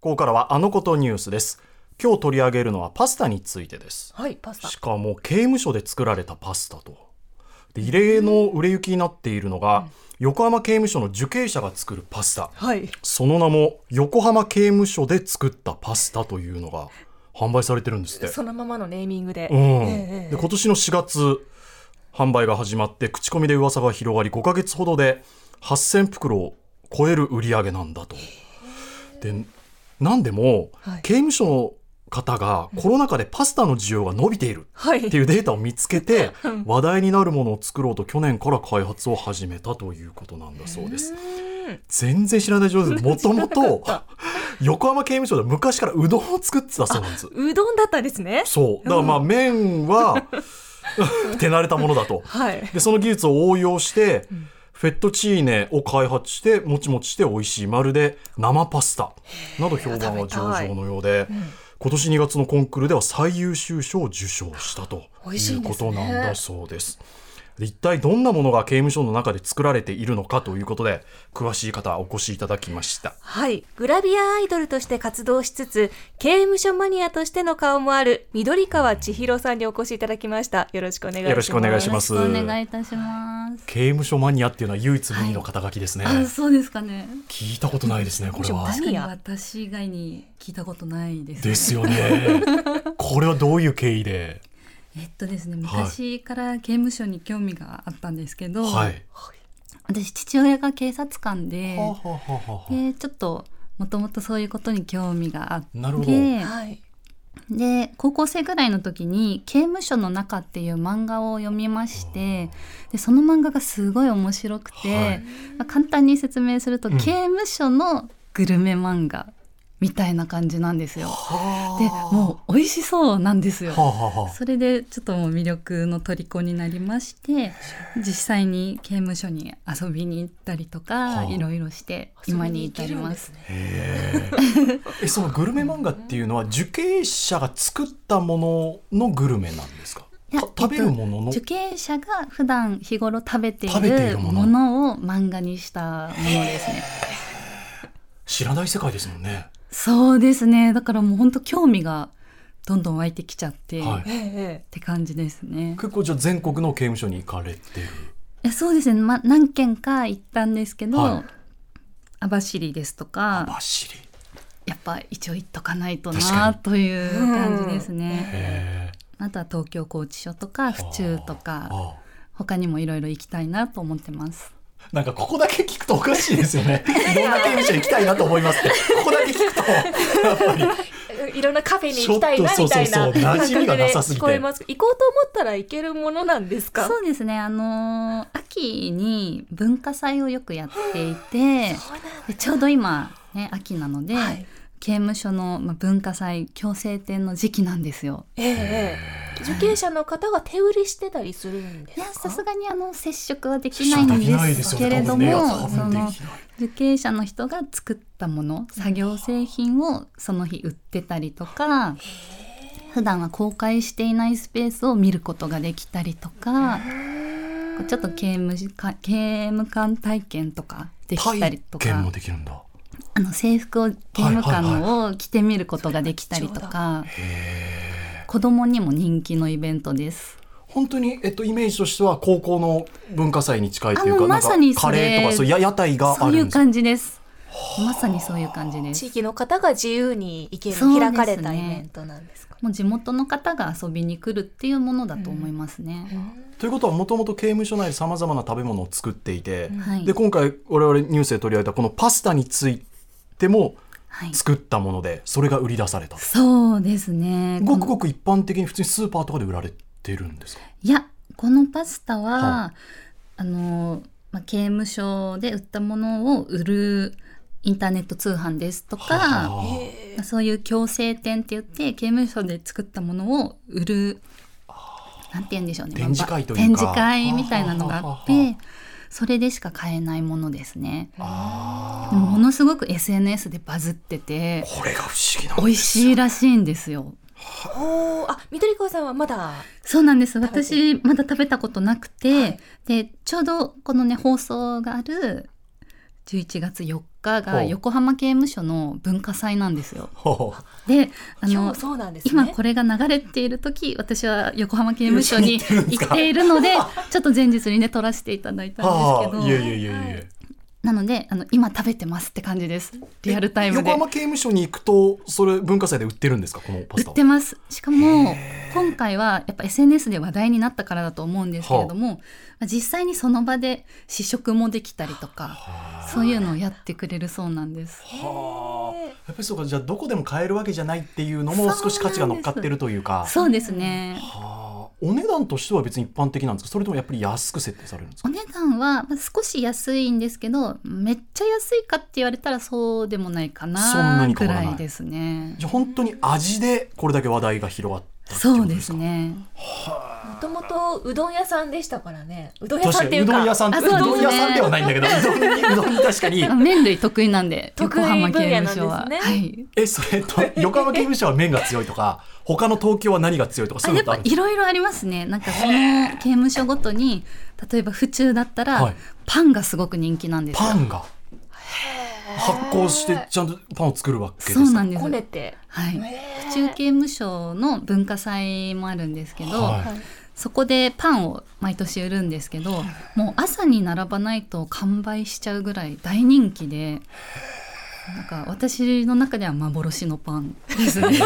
ここからはあのことニュースです。今日取り上げるのはパスタについてです。 はい、パスタ。 しかも刑務所で作られたパスタと。で、異例の売れ行きになっているのが、横浜刑務所の受刑者が作るパスタ、 はい、 その名も横浜刑務所で作ったパスタというのが販売されてるんですって。 そのままのネーミングで、 で今年の4月販売が始まって口コミで噂が広がり、5ヶ月ほどで8000袋を超える売り上げなんだと。で、なんでも、刑務所の方がコロナ禍でパスタの需要が伸びているっていうデータを見つけて、話題になるものを作ろうと去年から開発を始めたということなんだそうです。全然知らない状態で、もともと横浜刑務所で昔からうどんを作ってたそうなんです。 うどんだったんですね。 そうだから、麺は手慣れたものだと、でその技術を応用して、フェットチーネを開発してもちもちして美味しいまるで生パスタなど評判は上々のようで、今年2月のコンクールでは最優秀賞を受賞したということなんだそうです。一体どんなものが刑務所の中で作られているのかということで、詳しい方お越しいただきました。 はい、グラビアアイドルとして活動しつつ刑務所マニアとしての顔もある緑川千尋さんにお越しいただきました。よろしくお願いします。 よろしくお願いします。 よろしくお願いいたします。 刑務所マニアっていうのは唯一無二の肩書きですね。 あ、そうですかね。 聞いたことないですね、これは。 確かに私以外に聞いたことないですね。 ですよね。これはどういう経緯で？ ですね、昔から刑務所に興味があったんですけど、私父親が警察官で、ちょっともともとそういうことに興味があって、で高校生ぐらいの時に刑務所の中っていう漫画を読みまして、でその漫画がすごい面白くて、簡単に説明すると、刑務所のグルメ漫画みたいな感じなんですよ。でもう美味しそうなんですよ。それでちょっともう魅力の虜になりまして、実際に刑務所に遊びに行ったりとか、いろいろして今に至ります。 そのグルメ漫画っていうのは受刑者が作ったもののグルメなんですか？食べるものの、 受刑者が普段日頃食べているものを漫画にしたものですね。 知らない世界ですもんね。 そうですね。だからもう本当興味がどんどん湧いてきちゃって、って感じですね。 結構じゃあ全国の刑務所に行かれてる？ そうですね、何軒か行ったんですけど、網走ですとか、やっぱ一応行っとかないとなという感じですね。あとは東京拘置所とか府中とか、他にもいろいろ行きたいなと思ってます。 なんかここだけ聞くとおかしいですよね。いろんな刑務所行きたいなと思いますって、ここだけ聞くとやっぱりいろんなカフェに行きたいなみたいな馴染みがなさすぎて、 聞こえます。行こうと思ったら行けるものなんですか？ そうですね、秋に文化祭をよくやっていて、でちょうど今、ね、秋なので、刑務所の、文化祭強制展の時期なんですよ。 受刑者の方が手売りしてたりするんですか？ いや、さすがに接触はできないんですけれども、その受刑者の人が作ったもの、作業製品をその日売ってたりとか、普段は公開していないスペースを見ることができたりとか、ちょっと刑務官体験とかできたりとか、 体験もできるんだ。 制服を刑務官のを着てみることができたりとか、子供にも人気のイベントです。 本当に、イメージとしては高校の文化祭に近いというか、 まさにそれ、 カレーとかそういう屋台があるんです。 そういう感じです。まさにそういう感じです。 地域の方が自由に行ける、開かれたイベントなんですか？ もう地元の方が遊びに来るっていうものだと思いますね。 ということは、もともと刑務所内でさまざまな食べ物を作っていて、で今回我々ニュースで取り上げたこのパスタについても作ったもので、それが売り出された。 そうですね。 ごくごく一般的に普通にスーパーとかで売られてるんですか？ いや、このパスタは、刑務所で売ったものを売るインターネット通販ですとか、そういう強制店って言って刑務所で作ったものを売る、なんて言うんでしょうね、 展示会というか展示会みたいなのがあって、それでしか買えないものですね。ものすごく SNS でバズってて、 これが不思議なんですよ。 美味しいらしいんですよ。 緑川さんはまだ？ そうなんです。私まだ食べたことなくて、でちょうどこのね放送がある 11月4日が横浜刑務所の文化祭なんですよ。で、 今日そうなんですね。 今これが流れている時、私は横浜刑務所に行っているのでちょっと前日にね撮らせていただいたんですけど、 いやいやいやいや、 なので今食べてますって感じです。リアルタイムで。 横浜刑務所に行くとそれ文化祭で売ってるんですか、このパスタは。 売ってます。しかも今回はやっぱ SNS で話題になったからだと思うんですけれども、実際にその場で試食もできたりとか、そういうのをやってくれるそうなんです。 やっぱりそうか、じゃあどこでも買えるわけじゃないっていうのも少し価値が乗っかってるというか。 そうですね。 お値段としては別に一般的なんですか、それともやっぱり安く設定されるんですか。 お値段は少し安いんですけど、めっちゃ安いかって言われたらそうでもないかな、 そんなに変ぐわらないらいですね。 じゃあ本当に味でこれだけ話題が広がったっていうそうでことですか。 すね。 もともとうどん屋さんでしたからね。うどん屋さんっていうか、 うどん屋さんって、うどん屋さんではないんだけど、うどんに確かに麺類得意なんで得意横浜刑務所は、 分野なんですね。 はい、 それと横浜刑務所は麺が強いとか他の東京は何が強いとか、そういうやっぱのってあるんですか。 いろいろありますね。なんかその刑務所ごとに、例えば府中だったら、 はいパンがすごく人気なんですよ。 パンが発酵してちゃんとパンを作るわけですか。 そうなんです。 こねて、 はい、府中刑務所の文化祭もあるんですけど、 はいそこでパンを毎年売るんですけど、もう朝に並ばないと完売しちゃうぐらい大人気で、なんか私の中では幻のパンですね。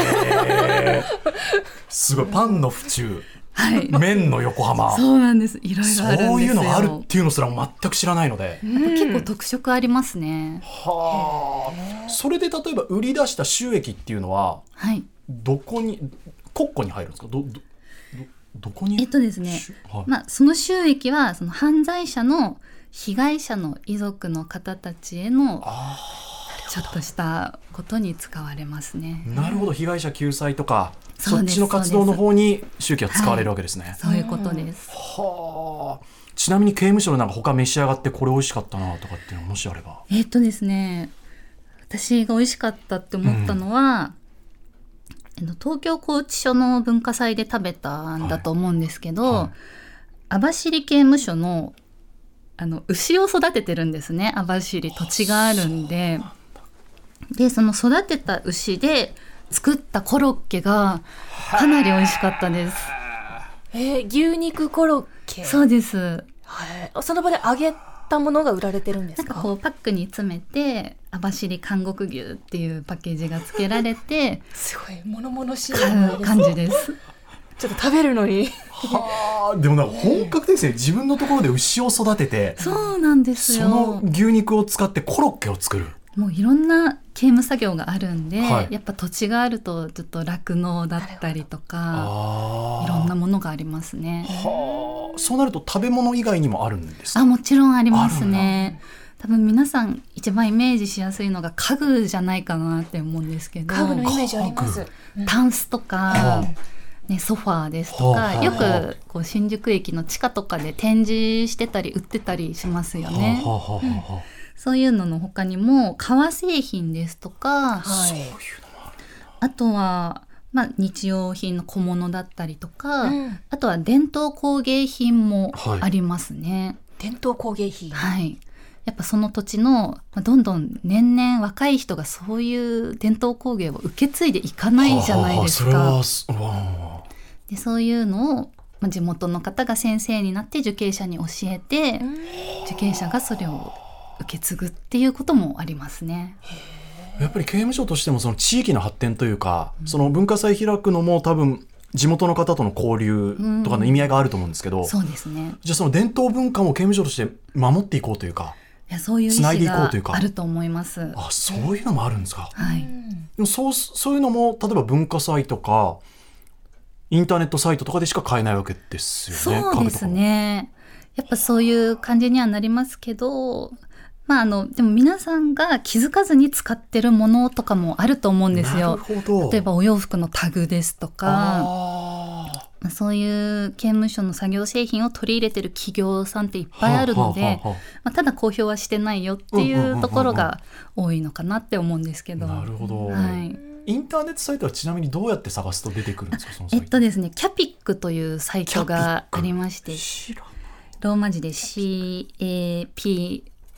すごい、パンの府中、 はい、 麺の横浜、 そうなんです。いろいろあるんですよ。 そういうのがあるっていうのすらも全く知らないので、 結構特色ありますね。 それで例えば売り出した収益っていうのははい。 どこに、国庫に入るんですか。どこに。 ですね、 はいその収益はその犯罪者の被害者の遺族の方たちへのちょっとしたことに使われますね。 なるほど、被害者救済とかそうですそっちの活動の方に収益が使われるわけですね。 そういうことです。 はあ。ちなみに刑務所のなんか他召し上がってこれ美味しかったなとかっていうのもしあれば。 ですね、私が美味しかったって思ったのは、東京拘置所の文化祭で食べたんだと思うんですけど、網走刑務所の牛を育ててるんですね。網走土地があるんで、その育てた牛で作ったコロッケがかなり美味しかったです。 牛肉コロッケ。 そうです。 その場で揚げたものが売られてるんですか。 なんかこうパックに詰めて網走監獄牛っていうパッケージが付けられてすごい物々しい感じです。 ちょっと食べるのにはあ。でもなんか本格的ですね。自分のところで牛を育てて、 そうなんですよ。 その牛肉を使ってコロッケを作る。 もういろんな刑務作業があるんで、 はいやっぱ土地があるとちょっと酪農だったりとかいろんなものがありますね。 はあ。そうなると食べ物以外にもあるんですか。 もちろんありますね。多分皆さん一番イメージしやすいのが家具じゃないかなって思うんですけど、 家具のイメージあります。 タンスとか、ソファーですとか、よくこう新宿駅の地下とかで展示してたり売ってたりしますよね。そういうのの他にも革製品ですとか、あとは日用品の小物だったりとか、あとは伝統工芸品もありますね。 伝統工芸品。 はい。やっぱその土地のどんどん年々若い人がそういう伝統工芸を受け継いでいかないじゃないですか。でそういうのを地元の方が先生になって受刑者に教えて、受刑者がそれを受け継ぐっていうこともありますね。 やっぱり刑務所としてもその地域の発展というか、その文化祭開くのも多分地元の方との交流とかの意味合いがあると思うんですけど、 そうですね。 じゃあその伝統文化も刑務所として守っていこうというか、 そういう意思があると思います。 そういうのもあるんですか。 はい。 でもそういうのも例えば文化祭とかインターネットサイトとかでしか買えないわけですよね。 そうですね。やっぱそういう感じにはなりますけど、でも皆さんが気づかずに使ってるものとかもあると思うんですよ。例えばお洋服のタグですとか、そういう刑務所の作業製品を取り入れてる企業さんっていっぱいあるので、ただ公表はしてないよっていうところが多いのかなって思うんですけど。 なるほど。 はい。 インターネットサイトはちなみにどうやって探すと出てくるんですか。そのサイト。 ですね、キャピックというサイトがありまして、ローマ字で CAPIC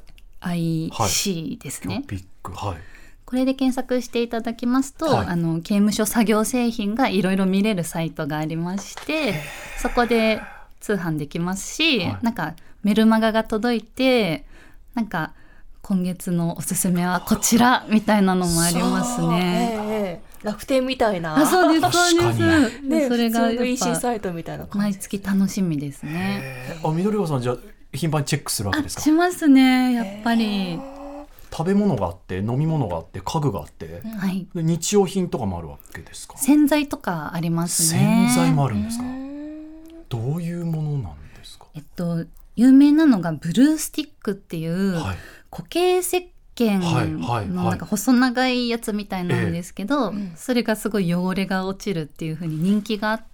PIC ですね。 ピック、はい。 これで検索していただきますと、 はい、 刑務所作業製品がいろいろ見れるサイトがありまして、そこで通販できますし、はい、なんかメルマガが届いて、なんか今月のおすすめはこちらみたいなのもありますね。 楽天みたいな。 そうですそうです。 ね、 それがやっぱ EC サイトみたいな感じ。 毎月楽しみですね。 緑川さんじゃあ頻繁にチェックするわけですか？ しますね、やっぱり。 食べ物があって飲み物があって家具があって、はい、で日用品とかもあるわけですか？ 洗剤とかありますね。 洗剤もあるんですか？どういうものなんですか？ 有名なのがブルースティックっていう、はい、固形石鹸のなんか細長いやつみたいなんですけど、それがすごい汚れが落ちるっていう風に人気があって、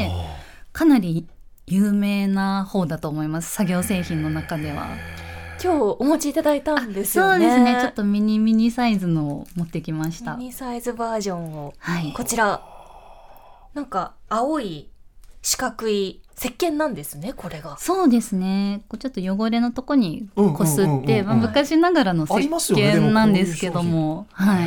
かなり有名な方だと思います、作業製品の中では。 今日お持ちいただいたんですよね。 そうですね、ちょっとミニサイズのを持ってきました。 ミニサイズバージョンを、はい、こちらなんか青い四角い石鹸なんですね、これが。 そうですね、こうちょっと汚れのとこにこすって、昔ながらの石鹸なんですけども、はい、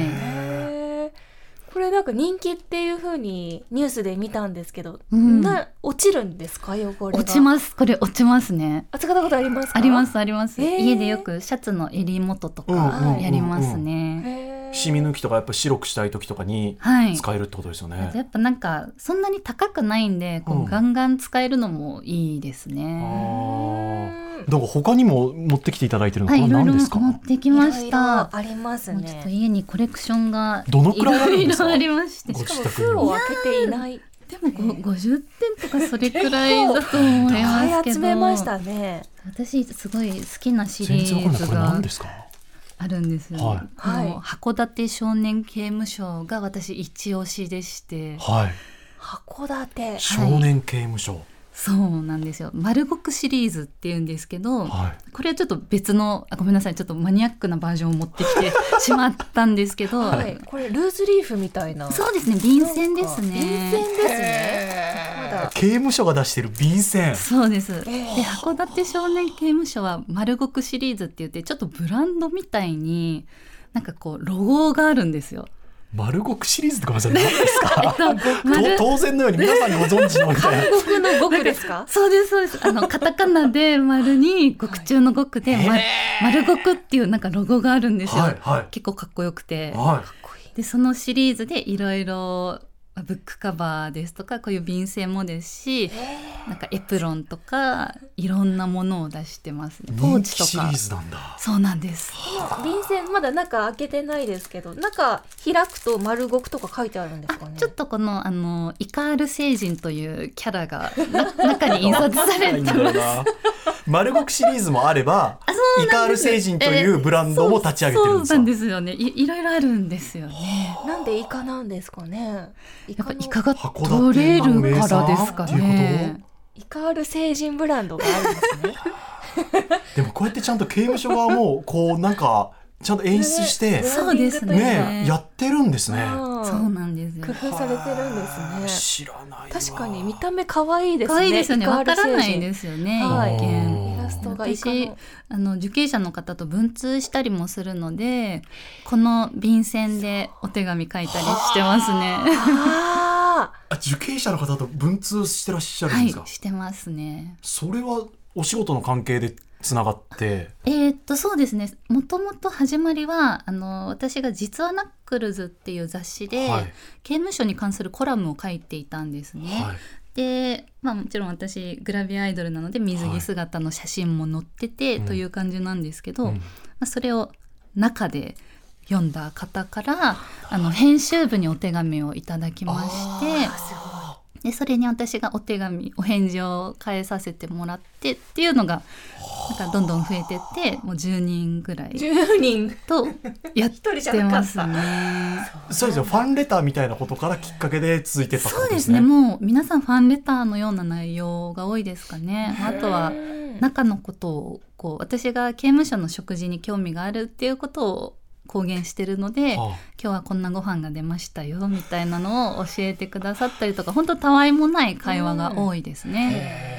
これなんか人気っていう風にニュースで見たんですけど、落ちるんですか、汚れが？ 落ちます、これ落ちますね。 使ったことありますか？ ありますあります、家でよくシャツの襟元とかやりますね。 シミ抜きとかやっぱ白くしたい時とかに使えるってことですよね。 やっぱなんかそんなに高くないんで、こうガンガン使えるのもいいですね。 なんか他にも持ってきていただいてるのは何ですか？ いろいろ持ってきました。 ありますね。 ちょっと家にコレクションがどのくらいあるんですか？ いろいろありまして、 しかも封を開けていない。 でも50点とかそれくらいだと思いますけど。 集めましたね。 私すごい好きなシリーズがあるんですよ、はい、函館少年刑務所が私一押しでして、 はい、 函館少年刑務所、 そうなんですよ。丸極シリーズっていうんですけど、これはちょっと別の、ごめんなさい、ちょっとマニアックなバージョンを持ってきてしまったんですけど、 これルーズリーフみたいな。 そうですね、便箋ですね。 便箋ですね。 刑務所が出してる便箋。 そうです。で、函館少年刑務所は丸極シリーズって言って、ちょっとブランドみたいになんかこうロゴがあるんですよ。 丸極シリーズってごめんなさい、何ですか？当然のように皆さんにご存知のみたいな。 韓国の極ですか？ そうですそうです。カタカナで丸に極中の極で、丸極っていうなんかロゴがあるんですよ、結構かっこよくて、でそのシリーズでいろいろブックカバーですとか、こういう便箋もですし、なんかエプロンとかいろんなものを出してますね。ポーチとか。 人気シリーズなんだ。 そうなんです。 便箋まだ中開けてないですけど、中開くと丸極とか書いてあるんですかね？ ちょっとこのイカール星人というキャラが中に印刷されてます丸極シリーズもあれば、イカール星人というブランドも立ち上げてるんですか？ そうなんですよね。いろいろあるんですよね。 なんでイカなんですかね？ やっぱイカが取れるからですかね。 イカール星人ブランドがあるんですね。 でもこうやってちゃんと刑務所側もこうなんかちゃんと演出して、 そうですね、 やってるんですね。 そうなんですよ。 工夫されてるんですね。知らないわ。 確かに見た目可愛いですね。 可愛いですよね。わからないですよね。一見。 イラストが私受刑者の方と文通したりもするので、この便箋でお手紙書いたりしてますね。 受刑者の方と文通してらっしゃるんですか？ してますね。 それはお仕事の関係でつながって、 そうですね。もともと始まりは私が実はナックルズっていう雑誌で、刑務所に関するコラムを書いていたんですね。で、もちろん私グラビアアイドルなので水着姿の写真も載ってて、という感じなんですけど、それを中で読んだ方から編集部にお手紙をいただきまして、でそれに私がお返事を返させてもらってっていうのがなんかどんどん増えてって、もう10人ぐらいとやってますね。 そうですよ。ファンレターみたいなことからきっかけで続いてたってことですね。 そうですね。もう皆さんファンレターのような内容が多いですかね。あとは中のことをこう、私が刑務所の食事に興味があるっていうことを公言してるので、今日はこんなご飯が出ましたよみたいなのを教えてくださったりとか、本当たわいもない会話が多いですね。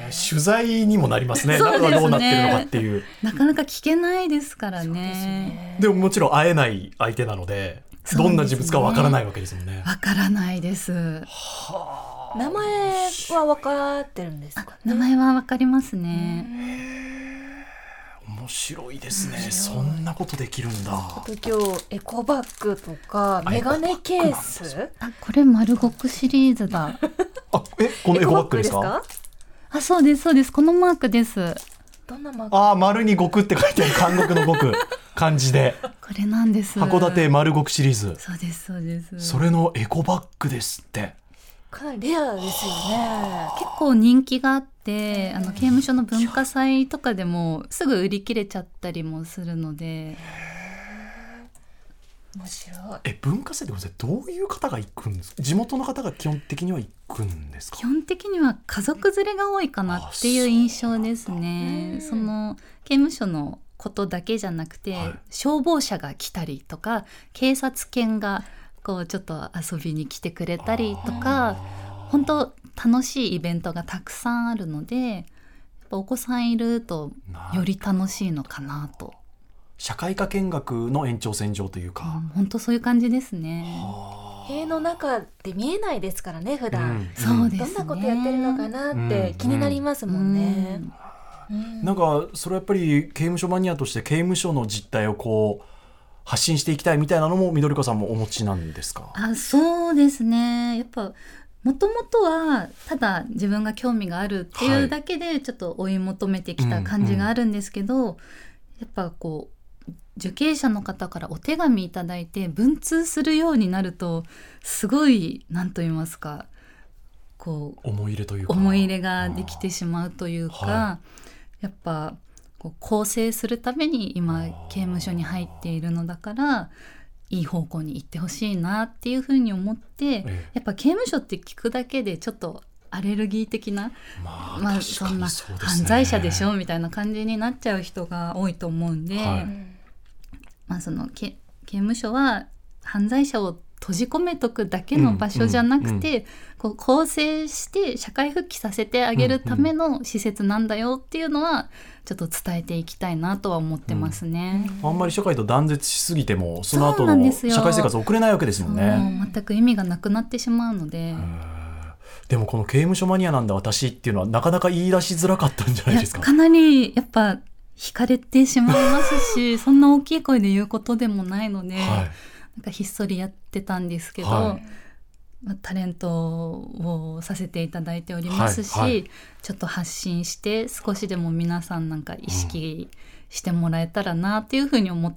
取材にもなりますね。 そうですね。 中がどうなってるのかっていう。 なかなか聞けないですからね。 でももちろん会えない相手なので、どんな人物かわからないわけですもんね。 わからないです。 名前は分かってるんですかね。 名前はわかりますね。 面白いですね。そんなことできるんだ。 あと今日エコバッグとかメガネケース、 これ丸極シリーズだ。 このエコバッグですか？ そうですそうです。このマークです。 どんなマーク？ 丸に極って書いてある、韓国の極漢字で。 これなんです。 函館丸極シリーズ。 そうですそうです。 それのエコバッグですって。 かなりレアですよね。 結構人気があって、刑務所の文化祭とかでもすぐ売り切れちゃったりもするので。 面白い。 文化祭でどういう方が行くんですか？地元の方が基本的には行くんですか？ 基本的には家族連れが多いかなっていう印象ですね。その刑務所のことだけじゃなくて、消防車が来たりとか警察犬がこうちょっと遊びに来てくれたりとか、本当楽しいイベントがたくさんあるので、やっぱお子さんいるとより楽しいのかなと。 社会科見学の延長線上というか、 本当そういう感じですね。 塀の中って見えないですからね、普段。 そうですね。 どんなことやってるのかなって気になりますもんね。 なんかそれはやっぱり刑務所マニアとして刑務所の実態をこう発信していきたいみたいなのも緑川さんもお持ちなんですか？ そうですね。やっぱもともとはただ自分が興味があるっていうだけでちょっと追い求めてきた感じがあるんですけど、やっぱこう受刑者の方からお手紙いただいて文通するようになると、すごい何と言いますか、こう思い入れができてしまうというか、やっぱこう更生するために今刑務所に入っているのだから、いい方向に行ってほしいなっていうふうに思って、やっぱ刑務所って聞くだけでちょっとアレルギー的な、そんな犯罪者でしょみたいな感じになっちゃう人が多いと思うんで、その刑務所は犯罪者を閉じ込めとくだけの場所じゃなくて、こう更生して社会復帰させてあげるための施設なんだよっていうのはちょっと伝えていきたいなとは思ってますね。 あんまり社会と断絶しすぎてもその後の社会生活送れないわけですもんね。 全く意味がなくなってしまうので。 でもこの刑務所マニアなんだ私っていうのはなかなか言い出しづらかったんじゃないですか？ かなりやっぱ惹かれてしまいますしそんな大きい声で言うことでもないので、なんかひっそりやってたんですけど、タレントをさせていただいておりますし、ちょっと発信して少しでも皆さんなんか意識してもらえたらなっていうふうに思って、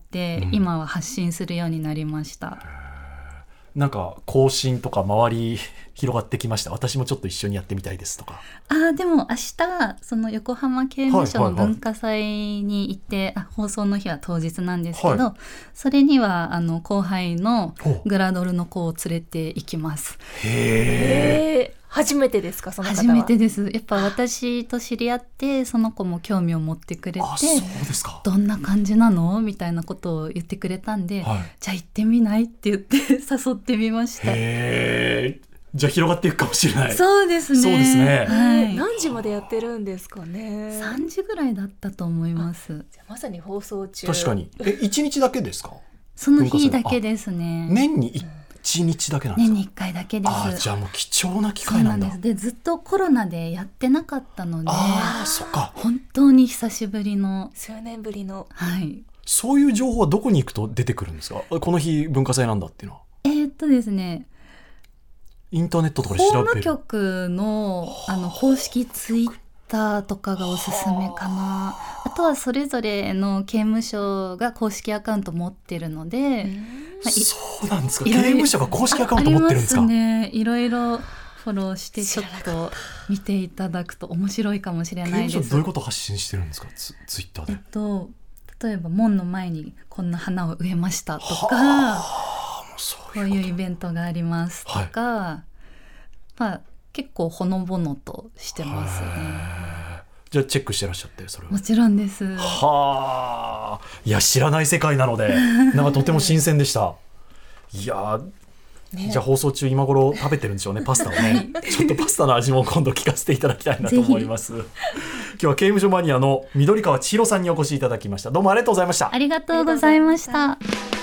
今は発信するようになりました。 なんか更新とか周り広がってきました？私もちょっと一緒にやってみたいですとか。 でも明日その横浜刑務所の文化祭に行って、放送の日は当日なんですけど、それには後輩のグラドルの子を連れて行きます。 初めてですか？その方は。 初めてです。やっぱ私と知り合ってその子も興味を持ってくれて、 そうですか。 どんな感じなのみたいなことを言ってくれたんで、じゃあ行ってみないって言って誘ってみました。 じゃあ広がっていくかもしれない。 そうですね。 何時までやってるんですかね ？3時ぐらいだったと思います。 じゃあまさに放送中。 確かに。1日だけですか？ その日だけですね。 年に1日だけなんですか？ 年に1回だけです。 じゃあもう貴重な機会なんだ。 そうなんです。でずっとコロナでやってなかったので、 そっか。 本当に久しぶりの、 数年ぶりの。 そういう情報はどこに行くと出てくるんですか？この日文化祭なんだっていうのは。 ですね、 インターネットとかで調べる。 法務局の公式ツイッターとかがおすすめかな。あとはそれぞれの刑務所が公式アカウント持ってるので、 そうなんですか？刑務所が公式アカウント持ってるんですか？ ありますね。いろいろフォローしてちょっと見ていただくと面白いかもしれないです。 刑務所どういうことを発信してるんですか？ツイッターで。 例えば門の前にこんな花を植えましたとか、こういうイベントがありますとか、結構ほのぼのとしてますね。 じゃあチェックしてらっしゃって、それは？ もちろんです。 いや知らない世界なのでなんかとても新鮮でした。いやじゃあ放送中今頃食べてるんでしょうね、パスタをね。ちょっとパスタの味も今度聞かせていただきたいなと思います。今日は刑務所マニアの緑川千尋さんにお越しいただきました。どうもありがとうございました。 ありがとうございました。